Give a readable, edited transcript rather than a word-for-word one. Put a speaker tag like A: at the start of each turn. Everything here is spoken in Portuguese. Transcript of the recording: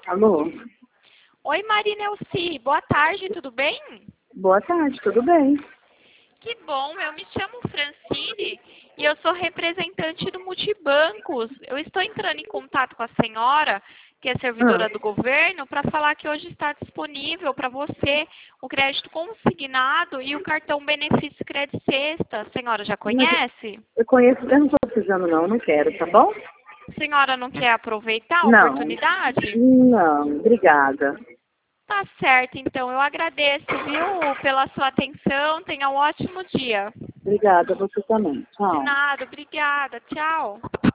A: Alô?
B: Oi, Marinelci. Boa tarde, tudo bem?
A: Boa tarde, tudo bem?
B: Que bom, eu me chamo Francine e eu sou representante do Multibancos. Eu estou entrando em contato com a senhora, que é servidora do governo, para falar que hoje está disponível para você o crédito consignado e o cartão benefício crédito sexta. A senhora já
A: Mas
B: conhece?
A: eu conheço, eu não estou precisando não quero, tá bom?
B: A senhora não quer aproveitar a
A: Não.
B: oportunidade?
A: Não, obrigada.
B: Tá certo, então. Eu agradeço, viu, pela sua atenção. Tenha um ótimo dia.
A: Obrigada, você também.
B: De
A: Tchau.
B: nada, obrigada. Tchau.